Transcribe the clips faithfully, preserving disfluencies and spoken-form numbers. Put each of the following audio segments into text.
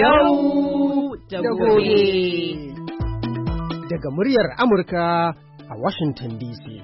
Yau da gobe. Daga muryar Amurka a Washington D C.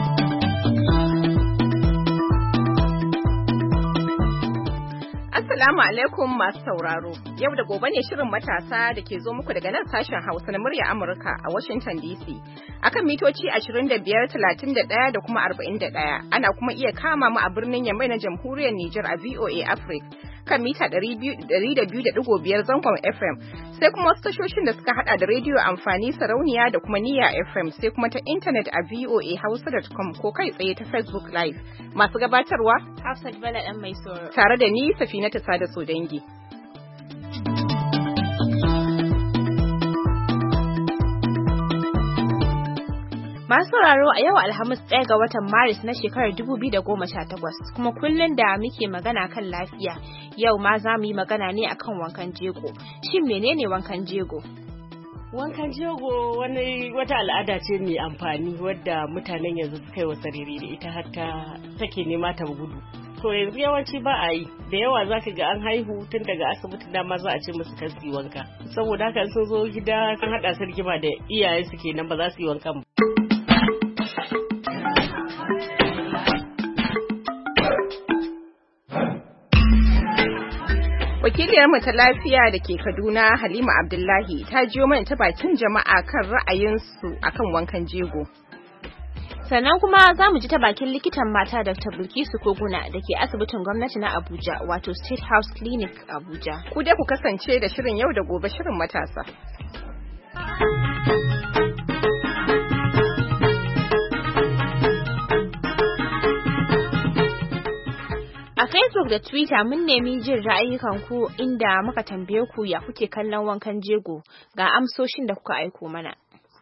Assalamu alaikum masu sauraro. Yau da gobe ne shirin matasa da ke zo muku daga nan sashen Hausa na murya Amurka a Washington D C. Akan mitoci ashirin da biyar, talatin da ɗaya da kuma arba'in da ɗaya. Ana kuma iya kama mu a birnin Yamai na Jamhuriyar Nijar a V O A Africa kan mita ɗari da biyu da ɗigo biyar zangon F M. Sai kuma wasu tashoshin da suka hada da rediyo amfani sarauniya da kuma niyya F M, sai kuma ta intanet a v o a hausa dot com ko kai tsaye ta Facebook Live. Masu gabatarwa Hafsat Bala ɗan mai sauraro. Tare da ni Safinatu Sada Sodangi. Masu sauraro a yau Alhamis ɗaya ga watan Maris na shekarar dubu biyu da goma sha takwas, kuma kullum da muke magana kan lafiya, yau ma za mu yi magana ne akan wankan jego. Shin menene wankan jego? Wankan jego wani wata al'ada ce mai amfani wadda mutanen yanzu suka yi wa sariri da ita har ta take nema ta gudu. To yanzu yawanci ba a yi, da yawa za ka ga an haihu tun daga asibitin dama za a ce musu kan su yi wanka. Saboda haka sun zo gida sun haɗa su rigima da iyaye su kenan ba za su yi wankan ba. Wakiliyarmu ta lafiya da ke Kaduna Halima Abdullahi ta jiyo mana ta bakin jama'a kan ra'ayinsu akan wankan jego. Sannan kuma za mu ji ta bakin likitan mata Doctor Bilkisu Koguna da ke asibitin gwamnati na Abuja, wato State House Clinic Abuja. Ku dai ku kasance da shirin yau da gobe shirin matasa. A Facebook da Twitter mun nemi jin ra'ayikanku inda muka tambaye ku ya kuke kallon wankan jego, ga amsoshin da kuka aiko mana.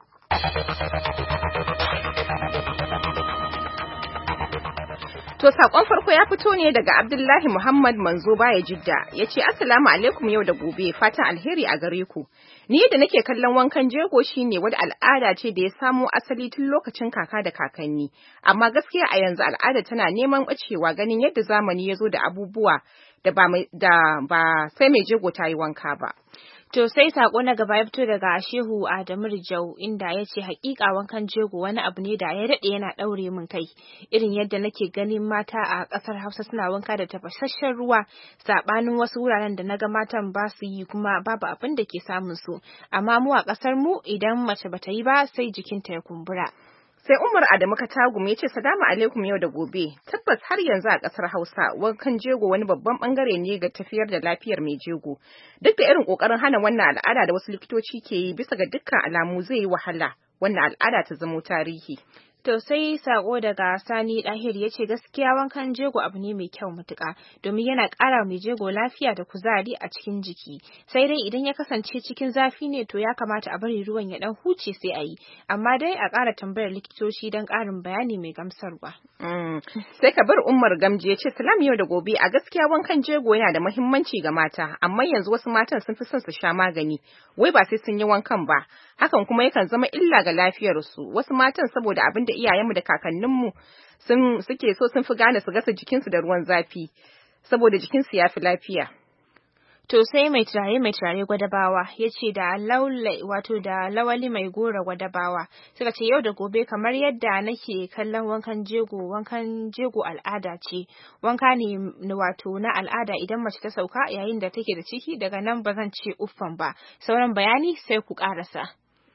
To sakon farko ya fito ne daga Abdullahi Muhammad Manzo Baya Jidda, ya ce Assalamu alaikum yau da gobe, fatan alheri a gare ku. Ni da nake kallon wankan jego shine wadda al'ada ce da ya samo asali tun lokacin kaka da kakanni, amma gaskiya a yanzu al'ada tana neman bacewa ganin yadda zamani ya zo da abubuwa da ba, da ba sai mai jego ta yi wanka ba. To sai sako na gaba ya fito daga Shehu Adamu Rijau inda ya ce hakika wankan jego wani abu ne da ya daɗe yana ɗaure min kai, irin yadda nake ganin mata a ƙasar Hausa suna wanka da tafasasshen ruwa, saɓanin wasu wuraren da naga matan ba su yi kuma babu abin da ke samun su, amma mu a ƙasar mu idan mace bata yi ba sai jikinta ya kumbura. Sai Umar Adamu Katagum ya ce salamu alaikum yau da gobe. Tabbas har yanzu a ƙasar Hausa wankan jego wani babban bangare ne ga tafiyar da lafiyar mai jego. Duk da irin ƙoƙarin hana wannan al'ada da wasu likitoci ke yi, bisa ga dukkan alamu zai yi wahala wannan al'ada ta zamo tarihi. To sai sako daga Sani Dahir ya ce gaskiya wankan jego abu ne mai kyau matuƙa, domin yana ƙara mai jego lafiya da kuzari a cikin jiki. Sai dai idan ya kasance cikin zafi ne to ya kamata a bari ruwan ya dan huce sai a yi, amma dai a ƙara tambayar likitoci don ƙarin bayani mai gamsarwa. Mm. Sai ka bar Umar Gamji ya ce salam yau da gobe, a gaskiya wankan jego yana da muhimmanci ga mata, amma yanzu wasu matan sun fi son su sha magani, wai ba sai sun yi wankan ba. Hakan kuma yakan zama illa ga lafiyarsu. Wasu matan saboda abin da iyayenmu da kakanninmu sun suke so sun fi gane su gasa jikinsu da ruwan zafi, saboda jikinsu ya fi lafiya. To sai mai turare mai turare gwadabawa ya ce da laulai wato da lawali mai gora gwadabawa suka ce yau da gobe kamar yadda nake kallon wankan jego, wankan jego al'ada ce, wanka ne wato na al'ada idan mace ta sauka yayin da take da ciki, daga nan ba zan ce uffan ba, sauran bayani sai ku karasa.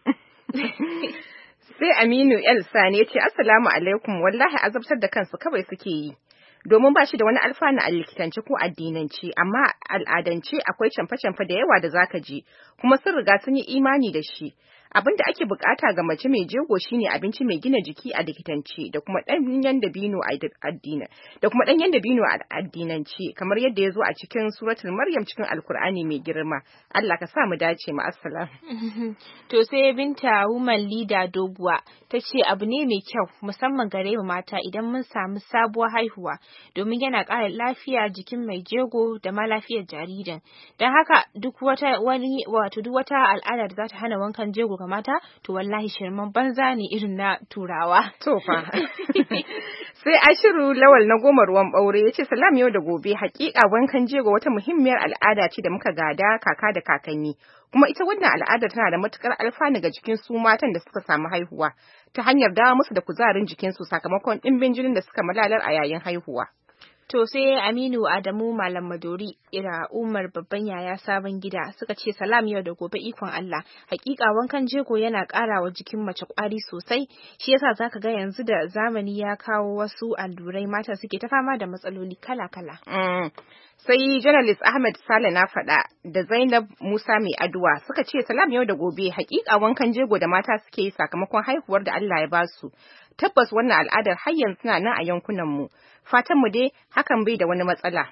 Sai Aminu El Sani ya ce assalamu alaikum, wallahi azabtar da kansu kawai suke yi, domin ba shi da wani alfanu a likitance ko addinance, amma al'adance akwai camfe-camfe da yawa da zaka ji, kuma sun riga sun yi imani da shi. Abin da ake bukata ga mace mai jego shine abinci mai gina jiki a likitance da kuma ɗanyen dabino a addinin da kuma ɗanyen dabino a addinance, kamar yadda ya zo a cikin suratul Maryam cikin Alkur'ani mai girma. Allah ka sa mu dace, mu assalam. To sai Binta Woman Leader Doguwa ta ce abu ne mai kyau musamman gare mu mata idan mun samu sabuwar haihuwa, domin yana ƙara lafiya jikin mai jego da ma lafiyar jaririn. Don haka duk wata wani wato duk wata al'ada da za ta hana wankan jego ga mata to wallahi shirman banza ne irin na turawa. To fa. Sai Ashiru Lawal na goma ruwan ɓaure ya ce salam yau da gobe hakika wankan jego wata muhimmiyar al'ada ce da muka gada kaka da kakanni. Kuma ita wannan al'adar tana da matukar alfanu ga jikin su matan da suka samu haihuwa ta hanyar dawo musu da kuzarin jikinsu sakamakon ɗimbin jinin da suka malalar a yayin haihuwa. To sai Aminu Adamu Malam Madori ira Umar babban yaya sabon gida suka ce salam yau da gobe ikon Allah. Hakika wankan jego yana ƙara wa jikin mace ƙwari sosai. Shi yasa zaka ga yanzu da zamani ya kawo wasu allurai mata suke ta fama da matsaloli kala-kala. Mm. Sai journalist Ahmed Sale na faɗa da Zainab Musa mai aduwa suka ce salam yau da gobe hakika wankan jego da mata suke yi sakamakon haihuwar da Allah ya basu. Tabbas wannan al'adar har yanzu na nan a yankunan mu. Fatan mu dai hakan bai da wani matsala.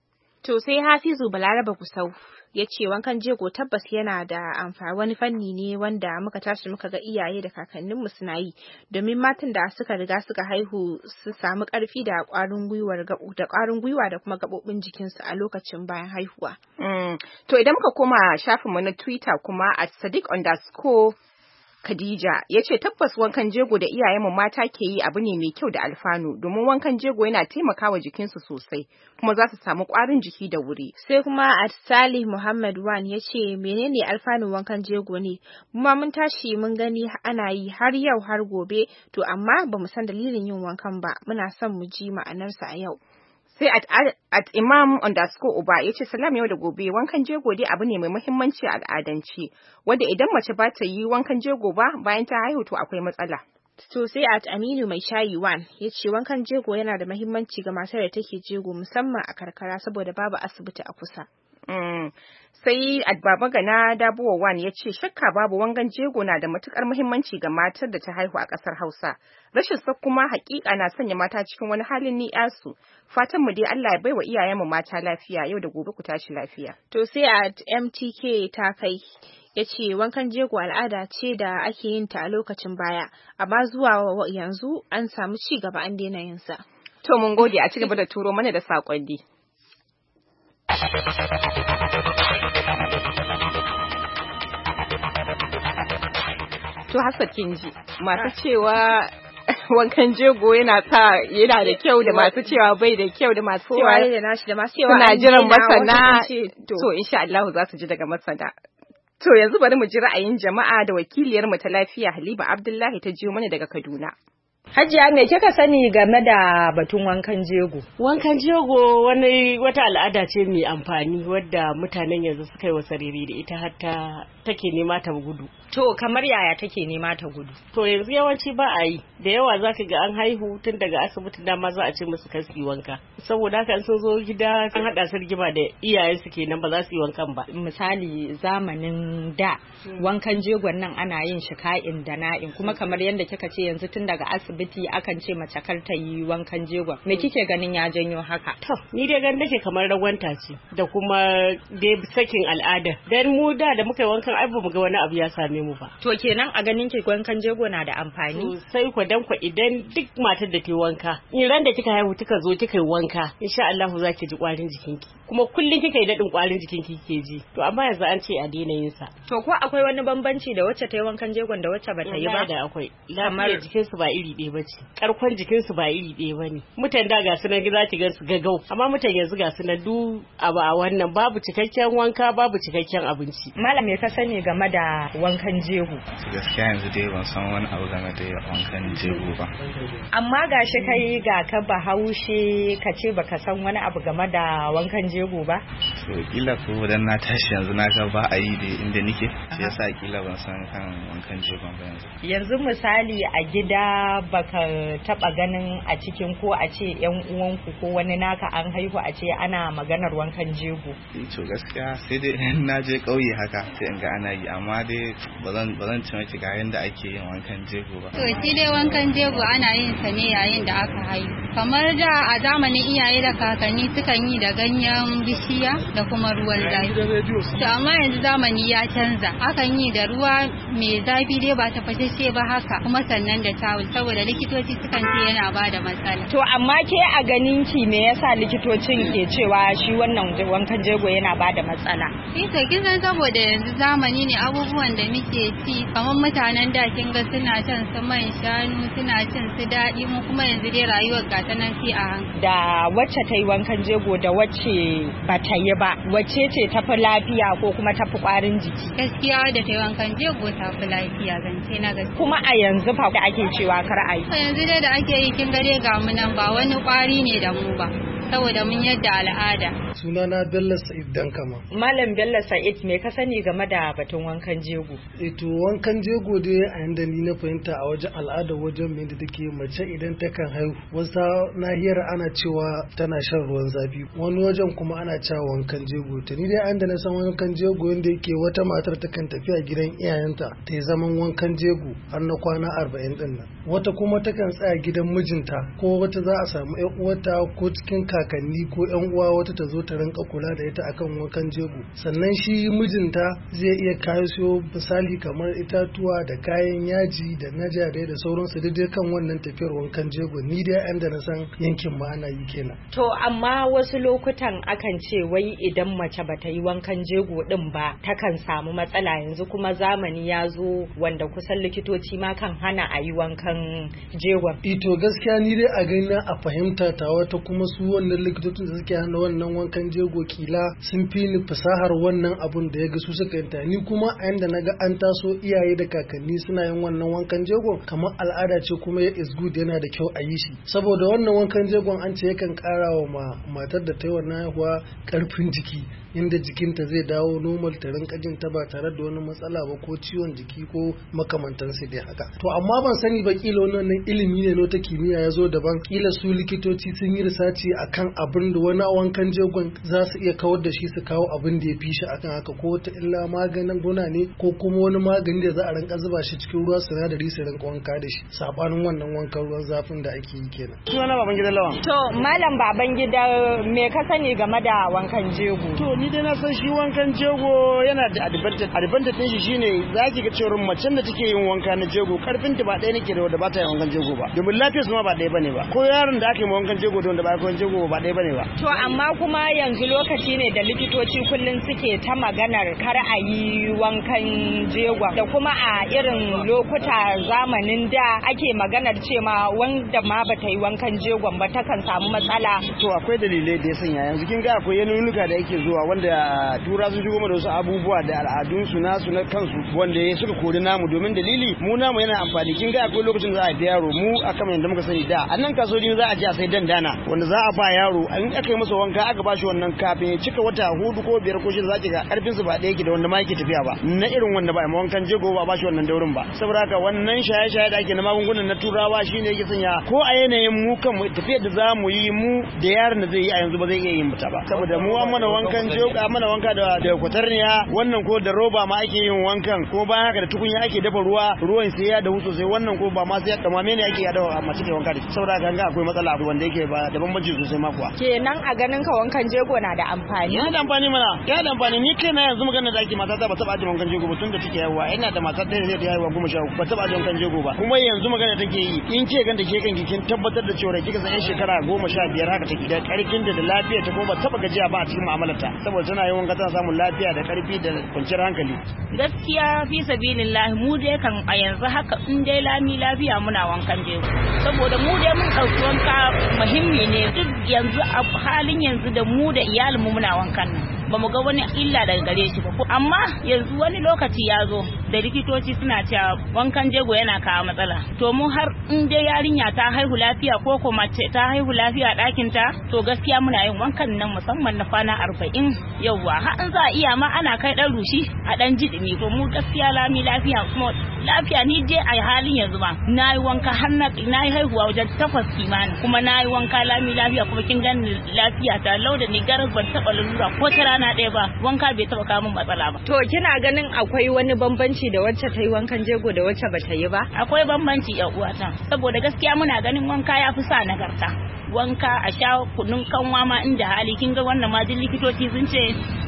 To sai Hafizu Balaraba Kusau ya ce wankan jego tabbas yana da amfani wani fanni ne wanda muka tashi muka ga iyaye da kakanninmu suna yi domin matan da suka riga suka haihu su samu ƙarfi da ƙwarin gwiwar da ƙwarin gwiwa da kuma gaɓoɓin jikinsu a lokacin bayan haihuwa. Mm. To idan muka koma shafinmu na Twitter kuma a Sadiq underscore Khadija ya ce tabbas wankan jego da iyayenmu mata ke yi abu ne mai kyau da alfanu domin wankan jego yana taimakawa jikinsu sosai kuma za su samu ƙwarin jiki da wuri. Sai kuma at Salih Muhammad Wan ya ce menene alfanun wankan jego ne? Kuma mun tashi mun gani ana yi har yau har gobe to amma ba mu san dalilin yin wankan ba muna son mu ji ma'anarsa a yau. Sai at, at, at imam underscore uba ya ce salam yau da gobe wankan jego dai abu ne mai muhimmanci a al'adance wanda idan mace ba ta yi wankan jego ba bayan ta haihu to akwai matsala. To sai at Aminu mai shayi wan ya ce wankan jego yana da muhimmanci ga matar da take jego musamman a karkara saboda babu asibiti a kusa. Mm. Sai Baba Gana Dabuwa Wan ya ce shakka babu wangan jego na da matukar muhimmanci ga matar da ta haihu a ƙasar Hausa. Rashin sa kuma hakika na sanya mata cikin wani halin ni'yasu. Fatan mu dai Allah ya baiwa iyayenmu mata lafiya yau da gobe ku tashi lafiya. To sai at M T K ta kai ya ce wankan jego al'ada ce da ake yin ta a lokacin baya amma zuwa yanzu an samu ci gaba an daina yin sa. To mun gode a ci gaba da turo mana da saƙonni. To Hassat kinji masu cewa wankan jego yana sa yana da kyau da masu cewa bai da kyau da masu cewa da nashi da masu cewa suna jiran masana to insha Allah za su ji daga masana. To yanzu bari mu ji ra'ayin jama'a da wakiliyar mu ta lafiya Haliba Abdullahi ta jiyo mana daga Kaduna. Hajiya me kika sani game da batun wankan jego? Wankan jego wani wata al'ada ce mai amfani wadda mutanen yanzu suka yi wa sariri da ita har ta take nema ta gudu. To kamar yaya take nema ta gudu? To yanzu yawanci ba a yi. Da yawa zaka ga an haihu tun daga asibiti da ma za a ce musu kasi wanka. Saboda haka sun zo gida sun hada su rigima da iyayen su kenan ba za su yi wankan ba. Misali zamanin da wankan jegon nan ana yin shi ka'in da na'in kuma kamar yadda kika ce yanzu tun daga asibiti akan ce mace kar ta yi wankan jegon. Me kike ganin ya janyo haka? To ni dai ganin nake kamar ragwanta ce da kuma dai sakin al'ada. Dan mu da da muka yi wankan ai ba mu ga wani abu ya same mu ba. To kenan a ganin ki wankan jego na da amfani? Sai ku dan ku idan duk matar da ke wanka in ran da kika haihu kika zo kika yi wanka insha Allah za ki ji kwarin jikinki kuma kullun kika yi dadin kwarin jikinki kike ji. To amma yanzu an ce a daina yin sa. To ko akwai wani bambanci da wacce ta yi wankan jegon da wacce ba ta yi ba? Da akwai. Lafiyar jikinsu ba iri ɗaya bace. Karkon jikinsu ba iri ɗaya bane. Mutan da ga su nan za ki ga su gagau amma mutan yanzu ga su nan du a wannan babu cikakken wanka babu cikakken abinci. Malam me ka sani game da wankan jego? Gaskiya yanzu dai ban san wani abu game da wankan jego ba. Amma gashi kai ga ka Bahaushe ka ce baka san wani abu game da wankan jego ba? To kila ko dan na tashi yanzu na ga ba a yi da inda nike shi yasa kila ban san kan wankan jego ba yanzu. Yanzu misali a gida baka taba ganin a cikin ko a ce yan uwanku ko wani naka an haihu a ce ana maganar wankan jego? To gaskiya sai dai na je kauye haka sai in ga ana yi amma dai bazan bazan ci miki ga yanda ake yin wankan jego ba. To shi dai wankan jego ana yin sa ne yayin da aka haihu. Kamar da a zamanin iyaye da kakanni sukan yi da ganyen bishiya da kuma ruwan zafi. To amma yanzu zamani ya canza. Akan yi da ruwa mai zafi dai ba tafashashe ba haka kuma sannan da tawul saboda likitoci sukan ce yana ba da matsala. To amma ke a ganin ki me yasa likitocin ke cewa shi wannan wankan jego yana ba da matsala? Eh to kin san saboda yanzu zamani zamani ne abubuwan da muke ci kamar mutanen da kin ga suna shan su man shanu suna cin su daɗi mu kuma yanzu dai rayuwar ga ta nan sai a hankali. Da wacce ta yi wankan jego da wacce ba ta yi ba wacce ce tafi lafiya ko kuma tafi ƙwarin jiki? Gaskiya da ta yi wankan jego ta fi lafiya zance na gaskiya. Kuma a yanzu fa da ake cewa kar a yi. A yanzu dai da ake yi kin ga dai ga mu nan ba wani ƙwari ne da mu ba. Saboda mun yadda al'ada. Sunana Bello Sa'id Dankama. Malam Bello Sa'id me ka sani game da batun wankan jego? E to wankan jego dai a yanda ni na fahimta a wajen al'ada wajen mai da take mace idan ta kan haihu. Wasu nahiyar ana cewa tana shan ruwan zafi, wani wajen kuma ana cewa wankan jego. To ni dai an da na san wankan jego yanda yake wata matar ta kan tafi a gidan iyayenta ta yi zaman wankan jego har na kwana arba'in din nan. Wata kuma ta kan tsaya gidan mijinta ko wata za a samu ƴan uwarta ko cikin kakanni ko yan uwa wata ta zo ta rinka kula da ita akan wankan jego. Sannan shi mijinta zai iya kayo siyo misali kamar itatuwa da kayan yaji da najare da sauransu daidai kan wannan tafiyar wankan jego. Ni dai an da na san yankin ma ana yi kenan. To amma wasu lokutan akan ce wai idan mace bata yi wankan jego din ba takan samu matsala, yanzu kuma zamani ya zo wanda kusan likitoci ma kan hana a yi wankan jego. Ito gaskiya ni dai a gani a fahimta ta wata kuma su wannan likitocin da suke hana wannan wankan jego kila sun fi ni fasahar wannan abun da ya ga su suka yanta. Ni kuma a yanda naga an taso iyaye da kakanni suna yin wannan wankan jego kamar al'ada ce kuma ya is good, yana da kyau a yi shi saboda wannan wankan jegon an ce yakan kara wa matar da ta yi wannan haihuwa karfin jiki, inda jikinta zai dawo normal ta rinka jin ta ba tare da wani matsala ba ko ciwon jiki ko makamantan su dai haka. To amma ban sani ba kila wannan ilimi ne no ta kimiyya ya zo daban, kila su likitoci sun yi risaci akan abin da wani wankan jegon za su iya kawar da shi su kawo abin da ya fi shi akan haka, ko ta illa maganin guna ne ko kuma wani magani da za a rinka zuba shi cikin ruwa sinadari su rinka wanka da shi sabanin wannan wankan ruwan zafin da ake yi kenan. Sunana Babangida Lawan. To Malam Babangida me ka sani game da wankan jego? To ni dai na san shi wankan jego yana da advantage. Advantage din shi shine zaki ga cewa macen da take yin wanka na jego karfin ta ba ɗaya nake da wanda ba ta yin wankan jego ba. Domin lafiyar su ma ba ɗaya bane ba. Ko yaron da ake yi wankan jego da wanda ba ya jego ba ɗaya bane ba. To amma kuma yanzu lokaci ne da likitoci kullum suke ta maganar kar a yi wankan jegon, da kuma a irin lokuta zamanin da ake maganar cewa wanda ma bata yi wankan jegon ba takan samu matsala. To akwai dalilai da ya sanya yanzu kin ga akwai yanuyuka da yake zuwa wanda tura sun shigo da wasu abubuwa da al'adun su nasu na kansu wanda ya suka kori namu, domin dalili mu namu yana amfani. Kin ga akwai lokacin da za a da yaro mu a kamar yadda muka sani da a nan kasuwanni za a je a sai dandana wanda za a ba yaro in aka yi masa wanka aka ba shi wannan kafin ya cika wata hudu ko biyar ko shida zaki ga karfin su ba ɗaya yake da wanda ma yake tafiya ba na irin wanda ba ma wankan jego ba ba shi wannan daurin ba. Saboda haka wannan shaye-shaye da ake na magungunan na turawa shine yake sanya ko a yanayin mu kan tafiyar da za mu yi mu da yaron da zai yi a yanzu ba zai iya yin ta ba, saboda mu an mana wankan jego an mana wanka da da kwatarniya, wannan ko da roba ma ake yin wankan, ko bayan haka da tukunya ake dafa ruwa ruwan sai ya dahu sosai, wannan ko ba ma sai ya kamame ne ake yada a mace ke wanka da shi. Saboda haka ga akwai matsala abu wanda yake ba da bambanci sosai ma kuwa. Kenan a ganin ka wankan jego na da amfani? Yana da amfani mana, yana da amfani. Ni kai na yanzu magana da ake mata ta ba taba ajin wankan jego ba tun da take yawa. Ina da mata ɗaya da ta haihuwa goma sha uku ba taba ajin wankan jego ba, kuma yanzu magana take yi in ce ganta ke kanki kin tabbatar da cewa kika san yan shekara goma sha biyar haka take da karfin da da lafiya ta kuma ba taba gajiya ba a cikin mu'amalarta, saboda tana yin wanka tana samun lafiya da karfi da kwanciyar hankali. Gaskiya fi sabilillah mu dai kan a yanzu haka in dai lami lafiya muna wankan jego, saboda mu dai mun ɗauki wanka muhimmi ne. Duk yanzu a halin yanzu da mu da iyalinmu muna wankan nan ba mu ga wani illa daga gare shi ba, amma yanzu wani lokaci ya zo da likitoci suna cewa wankan jego yana kawo matsala. To mu har in dai yarinya ta haihu lafiya ko ko mace ta haihu lafiya ɗakin ta, to gaskiya muna yin wankan nan musamman na kwana arba'in. Yawwa har in za a iya ma ana kai ɗan rushi a ɗan jiɗimi. To mu gaskiya lami lafiya kuma lafiya ni dai a halin yanzu ma na yi wanka har na yi haihuwa wajen takwas kimanin, kuma na yi wanka lami lafiya kuma kin gani lafiya ta lau da ni garas ban taɓa lalura ko ta rana ɗaya ba, wanka bai taɓa kawo min matsala ba. To kina ganin akwai wani bambanci da wacce ta yi wankan jego da wacce ba ta yi ba? Akwai bambanci ƴan uwata, saboda gaskiya muna ganin wanka ya fi sa nagarta. Wanka a sha kunun kanwa ma inda hali, kin ga wannan ma jin likitoci sun ce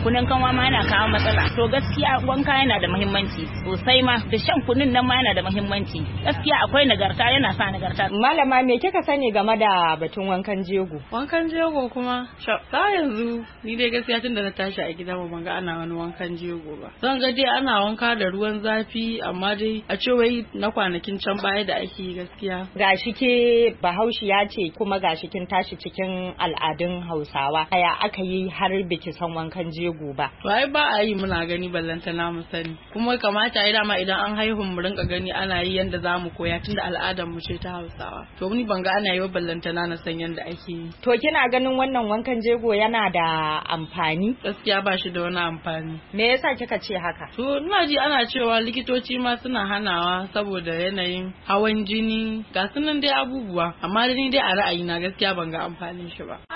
kunun kanwa ma yana kawo matsala. To gaskiya wanka yana da muhimmanci sosai ma, da shan kunun nan ma yana da muhimmanci. Gaskiya akwai nagarta, yana sa nagarta. Malama me kika sani game da batun wankan jego? Wankan jego kuma ta yanzu ni dai gaskiya tun da na tashi a gida ban ga ana wani wankan jego ba. Zan ga dai ana wanka da ruwan zafi amma dai a ce wai na kwanakin can baya da ake gaskiya. Gashi ke Bahaushiya ce kuma gashi kin tashi cikin al'adun Hausawa. Aya aka yi har biki san wankan jego ba? To ai ba a yi muna gani ballanta na mu sani. Kuma kamata ai dama idan an haihu mu rinka gani ana yi yanda zamu koya tunda al'adar mu ce ta Hausawa. To ni ban ga ana yi ballanta na na san yanda ake yi. To kina ganin wannan wankan jego yana da amfani? Gaskiya ba shi da wani amfani. Me yasa kika ce haka? To ina ji ana cewa likitoci ma suna hanawa saboda yanayin hawan jini ga sunan dai abubuwa, amma ni dai a ra'ayina gaskiya ban ga amfanin shi ba.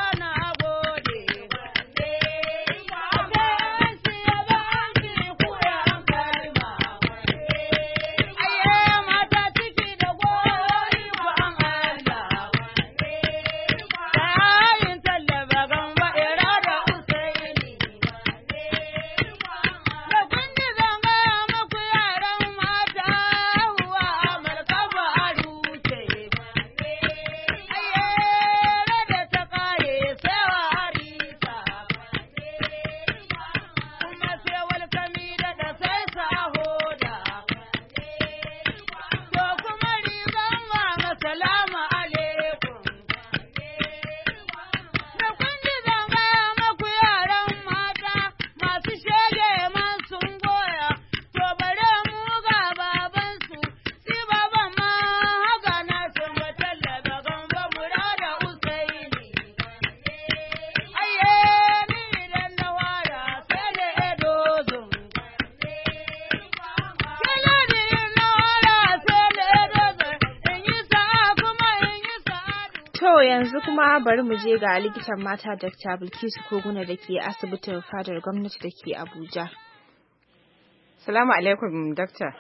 yanzu kuma bari mu je ga likitan mata Dakta Bilkisu Koguna da ke asibitin fadar gwamnati da ke Abuja. Salamu alaikum, Dakta.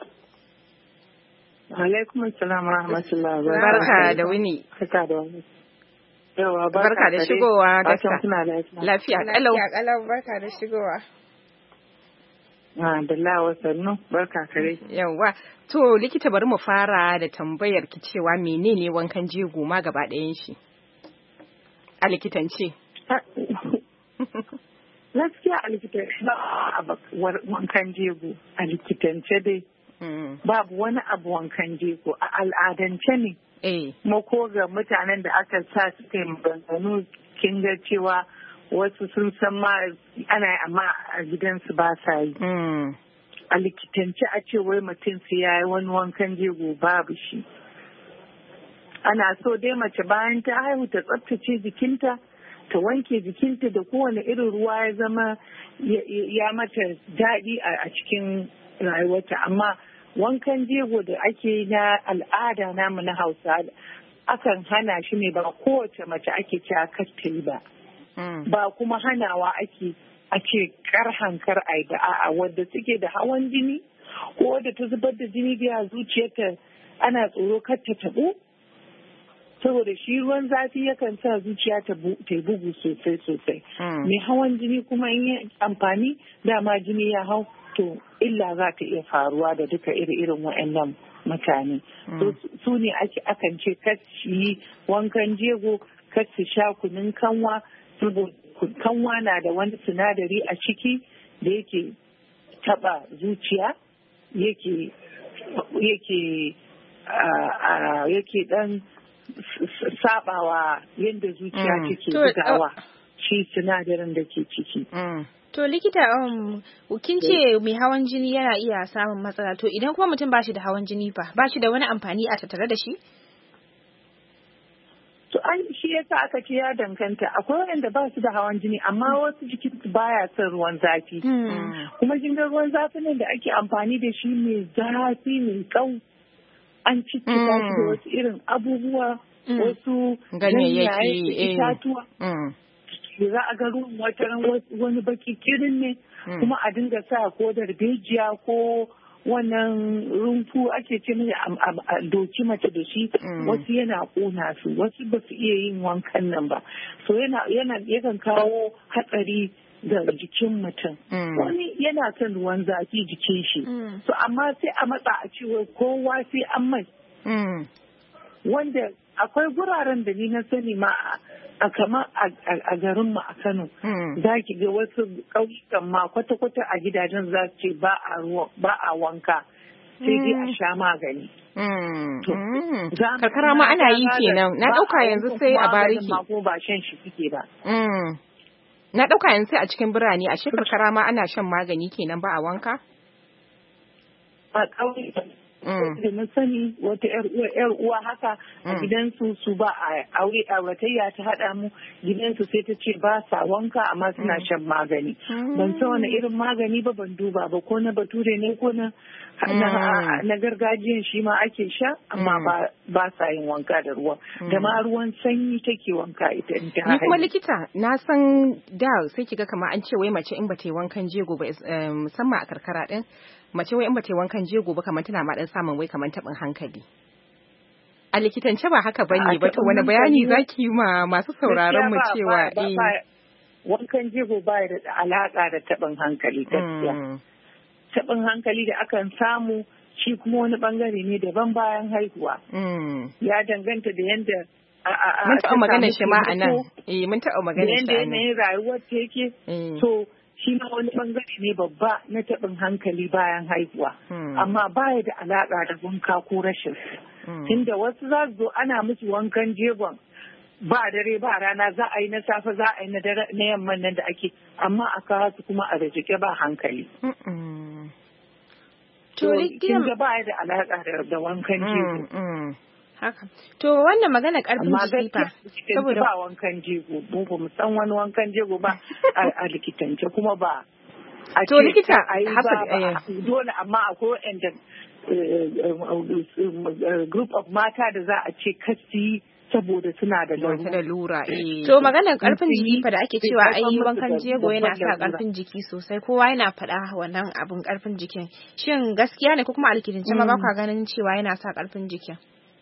Alaikum salam wa rahmatullahi wa Barka da wuni. Barka da wuni. Yawa barka da shigowa, Dakta. Lafiya. Lafiya kalau. Lafiya kalau, barka da shigowa. Ah, da lawa sannu, barka kare. Yawa. To likita bari mu fara da tambayar ki cewa menene wankan jego ma gaba ɗayan shi? A likitance. Gaskiya a likitance ba wankan jego a likitance dai. Babu wani abu wankan jego a al'adance ne. Eh. Mako ga mutanen da aka sa su kai maganganu kin ga cewa wasu sun san ma ana amma a gidansu ba sa yi. A likitance a ce wai mutum sai ya yi wani wankan jego babu shi. Ana so dai mace bayan ta haihu ta tsaftace jikinta, ta wanke jikinta da kowane irin ruwa ya zama ya mata daɗi a cikin rayuwarta. Amma wankan jego da ake na al'ada namu na Hausa akan hana shi ne ba kowace mace ake cewa kar ta yi ba. Ba kuma hanawa ake a ce kar hankar ai da a'a wadda suke da hawan jini ko wadda ta zubar da jini da zuciyarta ana tsoro kar ta tabu saboda shi ruwan zafi yakan sa zuciya ta yi bugu sosai sosai. Mai hawan jini kuma in yi amfani dama jini ya hau to illa za ta iya faruwa da duka iri-irin waɗannan mutane. Su ne akan ce kar su yi wankan jego, kar su sha kunun kanwa saboda kanwa na da wani sinadari a ciki da yake taba zuciya yake yake yake dan sabawa yadda zuciya take bugawa shi sinadarin da ke ciki. To likita um, kin ce mai hawan jini yana iya samun matsala, to idan kuma mutum ba shi da hawan jini ba ba shi da wani amfani a tattare da shi? To an shi yasa aka ce ya danganta, akwai wanda ba su da hawan jini amma wasu jikin su baya son ruwan zafi. Kuma jingar ruwan zafi ne da ake amfani da shi mai zafi mai kau an cikin shi da wasu irin abubuwa wasu ganyayyaki itatuwa. Za a ga ruwan wata wani baki kirin ne kuma a dinga sa ko darbejiya ko wannan rumfu ake ce mai a doki mace da shi wasu yana ƙona su wasu ba su iya yin wankan nan ba so yana yakan kawo hatsari ga jikin mutum. Wani yana son ruwan zafi jikin shi. So amma sai a matsa a cewa kowa sai an mai. Wanda akwai guraren da ni na sani ma a kama a garin mu a Kano. Za ki ga wasu ƙauyukan ma kwata-kwata a gidajen za su ce ba a wanka. Sai dai a sha magani. Karkara ma ana yi kenan. Na ɗauka yanzu sai a bariki. Ko ba shan shi suke ba. Na ɗauka yanzu sai a cikin birane, a shi karkara ma ana shan magani kenan ba a wanka? A ƙauye da na sani wata yar uwa haka a gidansu su ba a aure auratayya ta haɗa mu gidansu sai ta ce ba sa wanka amma suna shan magani. Ban san wani irin magani ba, ban duba ba, ko na bature ne ko na na gargajiyan shi ma ake sha amma ba sa yin wanka da ruwa da ma ruwan sanyi take wanka ita in ta ni kuma likita na san da sai kiga kamar an ce wai mace in ba ta yi wankan jego ba musamman a karkara din mace wai in ba ta yi wankan jego ba kamar tana ma dan samun wai kamar tabin hankali a likitance ba haka bane ba to wani bayani zaki yi ma masu sauraron mu cewa eh wankan jego ba da alaka da tabin hankali gaskiya taɓin hankali da akan samu shi kuma wani bangare ne daban bayan haihuwa. Ya danganta da yadda mun taɓa magana shi ma a nan. Eh mun taɓa magana shi a nan. Da yadda yanayin rayuwar ta yake. So shi ma wani bangare ne babba na taɓin hankali bayan haihuwa. Amma baya da alaƙa da wanka ko rashin. Tunda wasu za su zo ana musu wankan jegon. Ba dare ba rana za a yi na safe za a yi na yamman nan da ake amma a kawo su kuma a rajike ba hankali. To kin ga ba da alaka da wankan jego. Haka. To wannan magana karfin jiki fa saboda ba wankan jego mu ba mu san wani wankan jego ba a likitance kuma ba. To likita haka dole amma akwai wanda group of mata da za a ce kasi saboda suna da lura. To maganar karfin jiki fa da ake cewa ai wankan jego yana sa karfin jiki sosai kowa yana faɗa wannan abun karfin jikin. Shin gaskiya ne ko kuma alkitance ma ba ka ganin cewa yana sa karfin jikin?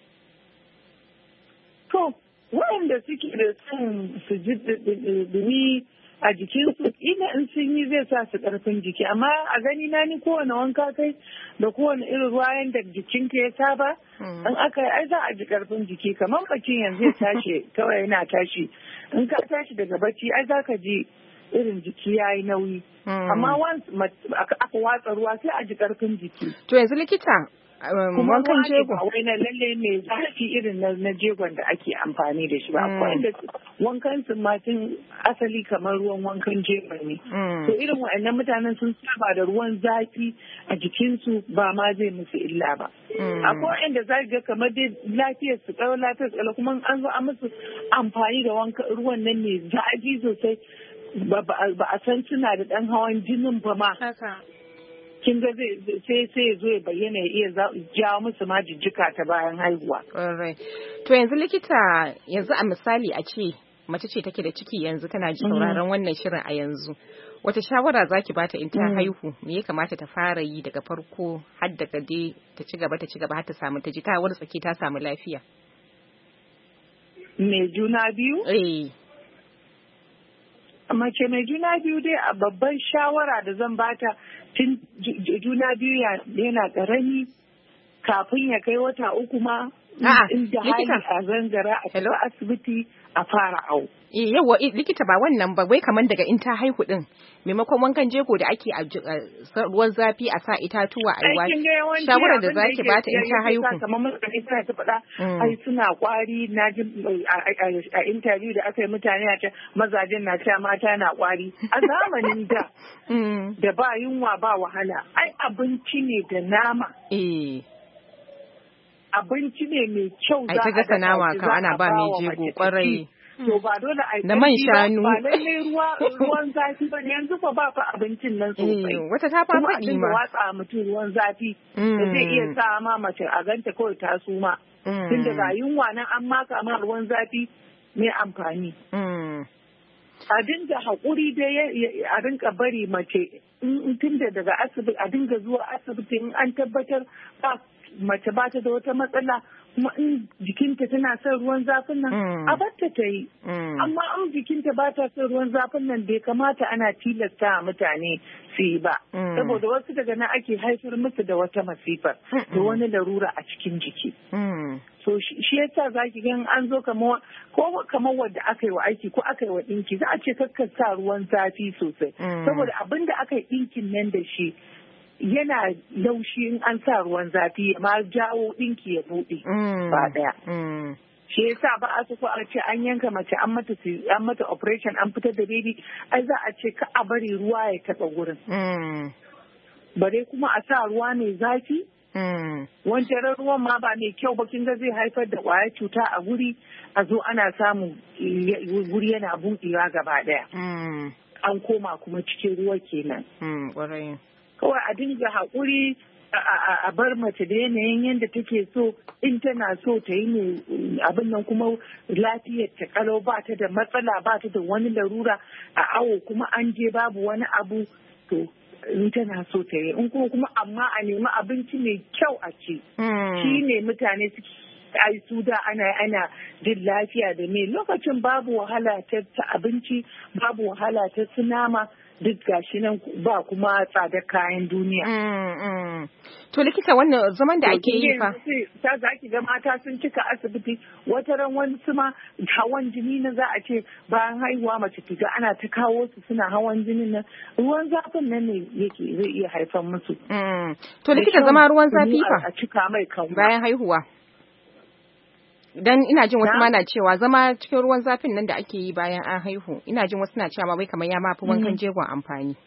To waɗanda suke da son su ji dumi a jikinsu ina in sun yi zai sa su karfin jiki amma a gani na ni kowane wanka kai da kowane irin ruwa yanda jikinka ya saba in aka yi ai za a ji karfin jiki kamar bacin yanzu ya tashi kawai yana tashi in ka tashi daga bacci ai za ka ji irin jiki ya yi nauyi amma aka watsa ruwa sai a ji karfin jiki. To yanzu likita wankan jego ba wai na lalle mai zafi irin na jegon da ake amfani da shi ba akwai da wankan su ma tun asali kamar ruwan wankan jegon ne to irin wa'annan mutanen sun saba da ruwan zafi a jikinsu ba ma zai musu illa ba akwai wa'anda za ga kamar dai lafiyar su kalau lafiyar su kuma an zo an musu amfani da ruwan nan ne zafi sosai ba a san suna da dan hawan jinin ba ma kin ga sai sai zo ya bayyana ya iya jawo musu ma jijjika ta bayan haihuwa. To yanzu likita yanzu a misali a ce mace ce take da ciki yanzu tana ji sauraron wannan shirin a yanzu. Wata shawara zaki bata in ta haihu me ya kamata ta fara yi daga farko har daga dai ta ci gaba ta ci gaba har ta samu ta ji ta wartsake ta samu lafiya. Me juna biyu? Eh. Mace mai juna biyu dai a babban shawara da zan bata tun juna biyu yana ƙarami kafin ya kai wata uku ma inda hali a zangara a tafi asibiti a fara au. Yawa likita ba wannan ba wai kamar daga in ta haihu din maimakon wankan jego da ake a ruwan zafi a sa itatuwa a ruwa shawarar da zaki bata in ta haihu kamar mutane suna ta faɗa ai suna kwari na ji a interview da aka yi mutane a ta mazajen na ta mata na kwari a zamanin da da ba yunwa ba wahala ai abinci ne da nama abinci ne mai kyau za a gasa nama kan ana ba mai jego kwarai to ba dole a da man shanu ba lalle ruwa ruwan zafi ba yanzu fa ba fa abincin nan sosai wata ta fa faɗi ma watsa mutum ruwan zafi da zai iya sa ma mace a ganta kawai ta suma tun daga yunwa nan an maka ma ruwan zafi mai amfani a dinga haƙuri dai a dinga bari mace tun da daga asibiti a dinga zuwa asibiti in an tabbatar ba mace ba ta da wata matsala kuma in jikinta tana son ruwan zafin nan a batta ta yi amma in jikinta ba ta son ruwan zafin nan bai kamata ana tilasta a mutane su yi ba saboda wasu daga nan ake haifar musu da wata masifar da wani larura a cikin jiki so shi yasa zaki gan an zo kamar ko kamar wanda aka yi wa aiki ko aka yi wa dinki za a ce kakka sa ruwan zafi sosai saboda abin da aka yi dinkin nan da shi yana laushi in an sa ruwan zafi ma jawo dinki ya buɗe ba daya shi yasa ba a so a ce an yanka mace an mata an mata operation an fitar da baby ai za a ce ka a bari ruwa ya taɓa gurin bare kuma a sa ruwa mai zafi wancan ruwan ma ba mai kyau ba kin ga zai haifar da ƙwayar cuta a guri a zo ana samun guri yana buɗewa gaba daya an koma kuma cikin ruwa kenan kawai a dinga haƙuri a bar mace da yanayin yadda take so in tana so ta yi ne abin nan kuma lafiyar ta kalau ba ta da matsala ba ta da wani larura a awo kuma an je babu wani abu to in tana so ta yi in kuma kuma amma a nemi abinci mai kyau a ci shi ne mutane suke ai su da ana ana jin lafiya da me lokacin babu wahala ta abinci babu wahala ta su nama duk gashi nan ba kuma tsadar kayan duniya. To likita wannan zaman da ake yi fa. Ta za ki ga mata sun cika asibiti wata ran wani suma hawan jini na za a ce bayan haihuwa mace ta ana ta kawo su suna hawan jinin nan ruwan zafin nan ne yake zai iya haifar musu. To likita zama ruwan zafi fa. A cika mai kan bayan haihuwa. Dan ina jin wasu ma na cewa zama cikin ruwan zafin nan da ake yi bayan an haihu ina jin wasu na cewa ma bai kamar ya mafi wankan jegon amfani.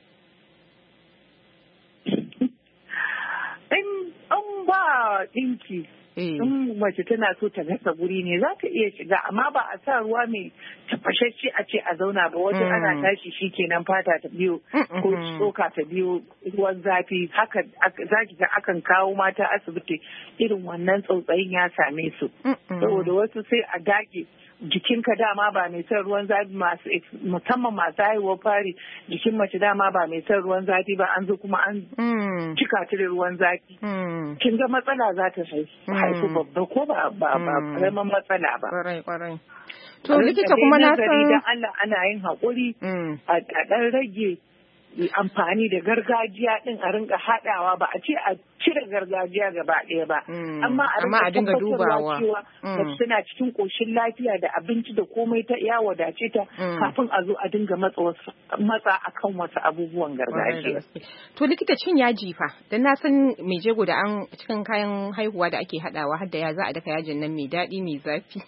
In ba dinki in mace tana so ta gasa guri ne za ta iya shiga amma ba a sa ruwa mai tafashashe a ce a zauna ba wata ana tashi shi kenan fata ta biyo ko tsoka ta biyo ruwan zafi haka za ki ga akan kawo mata asibiti irin wannan tsautsayin ya same su saboda wasu sai a dage jikinka dama ba mai son ruwan zafi masu musamman masu haihuwar fari jikin mace dama ba mai son ruwan zafi ba an zo kuma an cika ta da ruwan zafi kin ga matsala za ta haifu babba ko ba ba karamin matsala ba to likita kuma na san dan Allah ana yin haƙuri a ɗan rage amfani da gargajiya din a rinka haɗawa ba a ce a cire gargajiya gaba ɗaya ba amma a dinga dubawa cewa suna cikin ƙoshin lafiya da abinci da komai ta ya wadace ta kafin a zo a dinga matsa akan wasu abubuwan gargajiya. To likita cin yaji fa dan na san mai jego da an cikin kayan haihuwa da ake haɗawa har da ya za a daka yajin nan mai daɗi mai zafi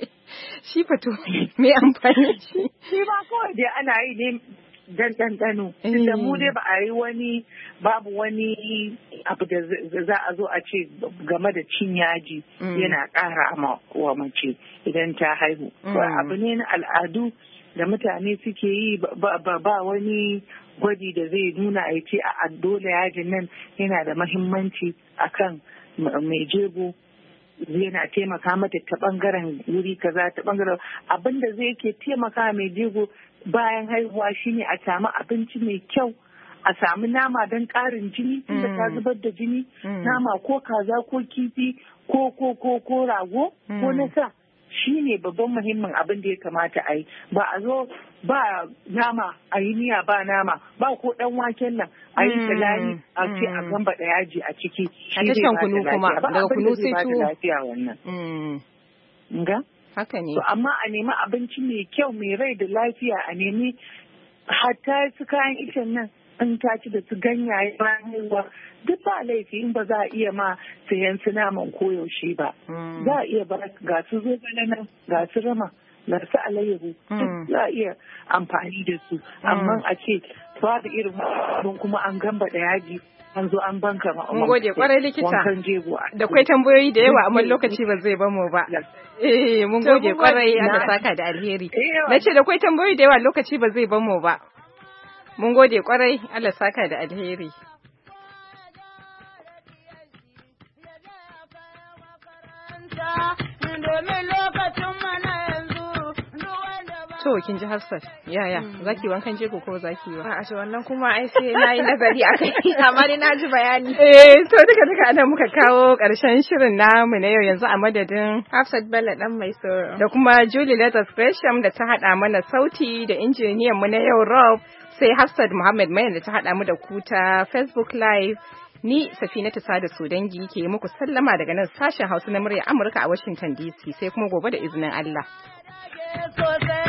shi fa to mai amfani shi shi ba kawai dai ana yi ne dan ɗanɗano. Tunda mu dai ba a yi wani babu wani abu da za a zo a ce game da cin yaji yana ƙara wa mace idan ta haihu. Abu ne na al'adu da mutane suke yi ba wani gwaji da zai nuna a ce a dole yajin nan yana da mahimmanci akan mai jego yana taimaka mata ta bangaren wuri kaza ta bangaren abinda zai ke taimaka mai jego bayan haihuwa shine a samu abinci mai kyau a samu nama don ƙarin jini tunda ta zubar da jini nama ko kaza ko kifi ko ko ko ko rago ko na sa shine babban muhimmin abin da ya kamata a yi ba a zo ba nama a yi miya ba nama ba ko dan waken nan a yi salami a ce a gamba da yaji a ciki shi zai ba kunu kuma daga kunu sai tuwo lafiya wannan nga haka ne amma a nemi abinci mai kyau mai rai da lafiya a nemi hatta su kayan icen nan in ta ci da su ganyaye bayan haihuwa duk ba laifi in ba za a iya ma sayan su naman koyaushe ba za a iya ba ga su zogale nan ga su rama ga su alayyahu duk za a iya amfani da su amma a ce babu irin abin kuma an gamba da yaji an zo an banka ma mun gode kwarai likita da kwai tambayoyi da yawa amma lokaci ba zai bamu ba eh mun gode kwarai Allah saka da alheri nace da kwai tambayoyi da yawa lokaci ba zai bamu ba mun gode kwarai Allah saka da alheri To kin ji Hafsat yaya zaki wankan jego ko zaki ba? A to wannan kuma ai sai nayi nazari akai amma dai na ji bayani. Eh to duka duka anan muka kawo karshen shirin namu na yau yanzu a madadin Hafsat Bello dan mai soro da kuma Julie Letters Gresham da ta hada mana sauti da injiniyan mu na yau Rob sai Hafsat Muhammad Mayan da ta hada mu da ku ta Facebook Live. Ni Safinatu Sada Sudangi ke muku sallama daga nan sashen Hausa na murya Amurka a Washington D C sai kuma gobe da izinin Allah.